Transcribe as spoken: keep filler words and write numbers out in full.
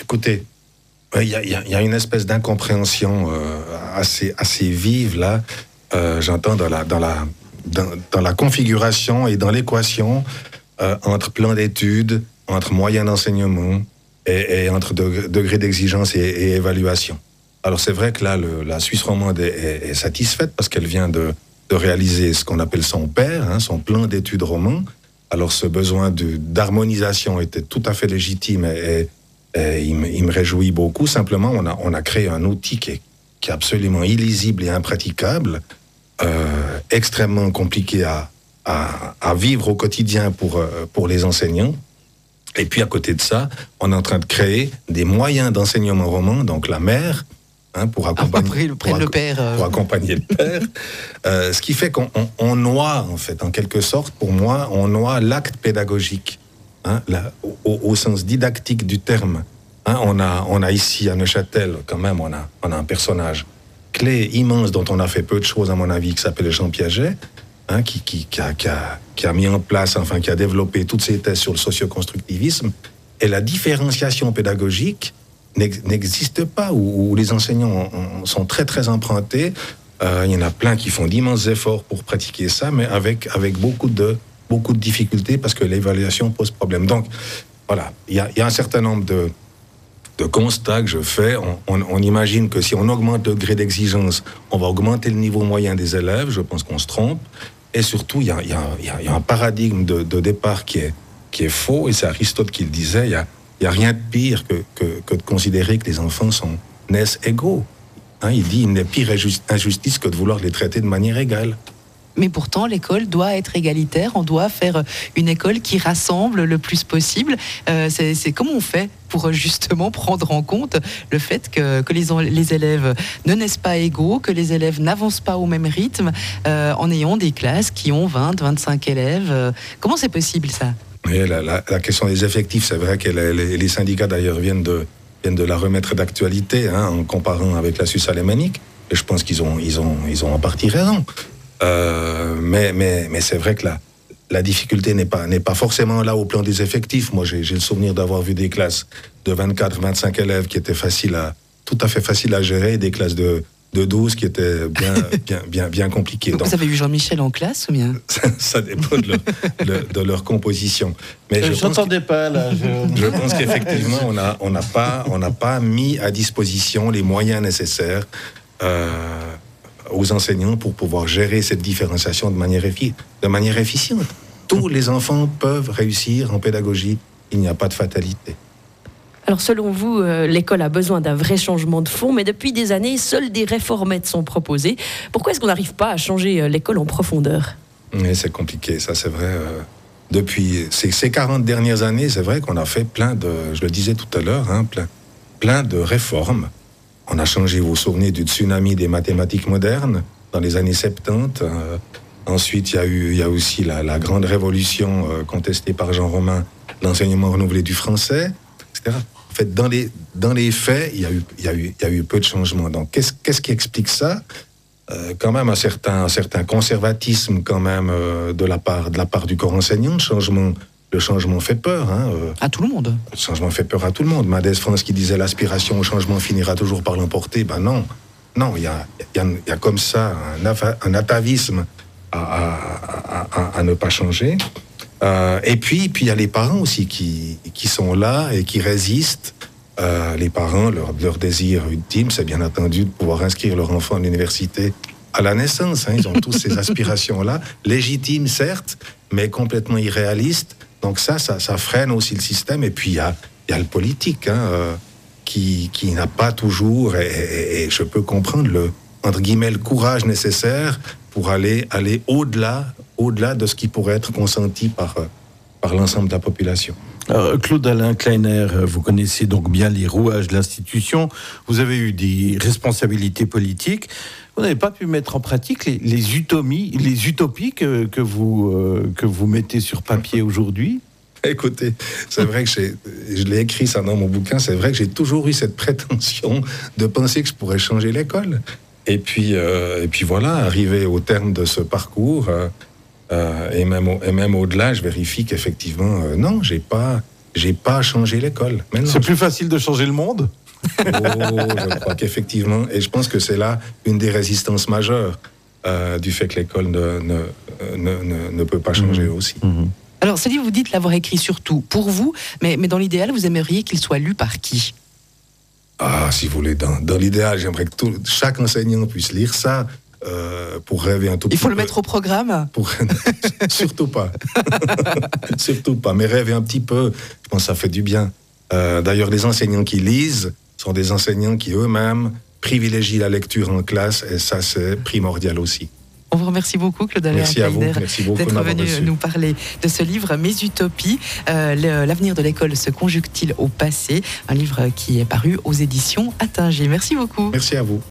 Écoutez, il y, y, y a une espèce d'incompréhension euh, assez, assez vive là. Euh, j'entends dans la, dans, la, dans, dans la configuration et dans l'équation euh, entre plan d'études, entre moyens d'enseignement et, et entre de, degré d'exigence et, et évaluation. Alors c'est vrai que là, le, la Suisse romande est, est, est satisfaite parce qu'elle vient de, de réaliser ce qu'on appelle son P E R, hein, son plan d'études roman. Alors ce besoin de, d'harmonisation était tout à fait légitime et, et, et il, me, il me réjouit beaucoup. Simplement, on a, on a créé un outil qui est, qui est absolument illisible et impraticable, euh, extrêmement compliqué à, à, à vivre au quotidien pour, pour les enseignants. Et puis à côté de ça, on est en train de créer des moyens d'enseignement roman, donc la mère, Hein, pour, accompagner, pour, pour, le père, euh... pour accompagner le père. Euh, ce qui fait qu'on on, on noie, en fait, en quelque sorte, pour moi, on noie l'acte pédagogique, hein, la, au, au sens didactique du terme. Hein, on, a, on a ici, à Neuchâtel, quand même, on a, on a un personnage clé, immense, dont on a fait peu de choses, à mon avis, qui s'appelle Jean Piaget, hein, qui, qui, qui, a, qui, a, qui a mis en place, enfin, qui a développé toutes ses thèses sur le socioconstructivisme. Et la différenciation pédagogique n'existe pas, où, où les enseignants sont très très empruntés. Euh, il y en a plein qui font d'immenses efforts pour pratiquer ça, mais avec, avec beaucoup, de, beaucoup de difficultés parce que l'évaluation pose problème. Donc voilà, il y a, y a un certain nombre de, de constats que je fais. On, on, on imagine que si on augmente le degré d'exigence, on va augmenter le niveau moyen des élèves. Je pense qu'on se trompe. Et surtout, il y a, y a, y a, y a un paradigme de, de départ qui est, qui est faux, et c'est Aristote qui le disait. Il y a Il n'y a rien de pire que, que, que de considérer que les enfants sont, naissent égaux. Hein, il dit il n'est pire injustice que de vouloir les traiter de manière égale. Mais pourtant, l'école doit être égalitaire. On doit faire une école qui rassemble le plus possible. Euh, c'est, c'est comment on fait pour justement prendre en compte le fait que, que les, les élèves ne naissent pas égaux, que les élèves n'avancent pas au même rythme, euh, en ayant des classes qui ont vingt, vingt-cinq élèves. Euh, comment c'est possible, ça ? Oui, la, la, la question des effectifs, c'est vrai que les, les syndicats d'ailleurs viennent de, viennent de la remettre d'actualité, hein, en comparant avec la Suisse alémanique. Et je pense qu'ils ont, ils ont, ils ont en partie raison. Euh, mais, mais, mais c'est vrai que la, la difficulté n'est pas, n'est pas forcément là au plan des effectifs. Moi, j'ai, j'ai le souvenir d'avoir vu des classes de vingt-quatre, vingt-cinq élèves qui étaient faciles à, tout à fait faciles à gérer, et des classes de de douze qui étaient bien, bien, bien, bien compliquées. Donc, vous avez eu Jean-Michel en classe ou bien ? ça, ça dépend de leur, de, de leur composition. Mais je ne m'entendais pas là. Je, je pense qu'effectivement, on n'a on n'a pas, on n'a pas mis à disposition les moyens nécessaires euh, aux enseignants pour pouvoir gérer cette différenciation de manière, effi- de manière efficiente. Tous les enfants peuvent réussir en pédagogie. Il n'y a pas de fatalité. Alors selon vous, euh, l'école a besoin d'un vrai changement de fond, mais depuis des années, seules des réformettes sont proposées. Pourquoi est-ce qu'on n'arrive pas à changer euh, l'école en profondeur ? Mais c'est compliqué, ça c'est vrai. Euh, depuis ces, ces quarante dernières années, c'est vrai qu'on a fait plein de, je le disais tout à l'heure, hein, plein, plein de réformes. On a changé, vous vous souvenez du tsunami des mathématiques modernes dans les années soixante-dix. Euh, ensuite, il y a eu, il y a aussi la, la grande révolution euh, contestée par Jean Romain, l'enseignement renouvelé du français, et cetera. En fait, dans les, dans les faits, il y a eu, il y a eu, il y a eu peu de changements. Donc, qu'est-ce, qu'est-ce qui explique ça ? euh, Quand même un certain, un certain conservatisme quand même euh, de la part, de la part du corps enseignant. Le changement, le changement fait peur. Hein, euh, à tout le monde. Le changement fait peur à tout le monde. Mendes France qui disait l'aspiration au changement finira toujours par l'emporter. Ben non, non, il y a, il y a, il y a comme ça un, un atavisme à, à, à, à ne pas changer. Euh, et puis, puis il y a les parents aussi qui, qui sont là et qui résistent. Euh, les parents, leur, leur désir ultime, c'est bien entendu de pouvoir inscrire leur enfant à l'université à la naissance. Hein. Ils ont tous ces aspirations-là, légitimes certes, mais complètement irréalistes. Donc ça, ça, ça freine aussi le système. Et puis il y a, il y a le politique, hein, euh, qui, qui n'a pas toujours, et, et, et je peux comprendre le, entre guillemets, le courage nécessaire pour aller, aller au-delà, au-delà de ce qui pourrait être consenti par, par l'ensemble de la population. Alors, Claude-Alain Kleiner, vous connaissez donc bien les rouages de l'institution. Vous avez eu des responsabilités politiques. Vous n'avez pas pu mettre en pratique les, les utopies, les utopies que, que, vous, euh, que vous mettez sur papier aujourd'hui ? Écoutez, c'est vrai que j'ai, je l'ai écrit ça dans mon bouquin, c'est vrai que j'ai toujours eu cette prétention de penser que je pourrais changer l'école. Et puis, euh, et puis voilà, arrivé au terme de ce parcours, euh, euh, et, même au, et même au-delà, je vérifie qu'effectivement, euh, non, j'ai pas, j'ai pas changé l'école. Maintenant, C'est plus facile de changer le monde ? Oh, je crois qu'effectivement, et je pense que c'est là une des résistances majeures euh, du fait que l'école ne, ne, ne, ne, ne peut pas changer mmh. aussi. Mmh. Alors, ce livre, vous dites l'avoir écrit surtout pour vous, mais, mais dans l'idéal, vous aimeriez qu'il soit lu par qui ? Ah, si vous voulez, dans, dans l'idéal, j'aimerais que tout, chaque enseignant puisse lire ça. Euh, pour rêver un tout petit peu. Il faut le mettre au programme ? Pour... Surtout pas. Surtout pas. Mais rêver un petit peu, je pense que ça fait du bien. Euh, d'ailleurs, les enseignants qui lisent sont des enseignants qui eux-mêmes privilégient la lecture en classe, et ça, c'est primordial aussi. On vous remercie beaucoup, Claude Aléa Merci à vous, merci beaucoup d'être venu reçu. nous parler de ce livre, Mes utopies. Euh, l'avenir de l'école se conjugue-t-il au passé ? Un livre qui est paru aux éditions Attinger. Merci beaucoup. Merci à vous.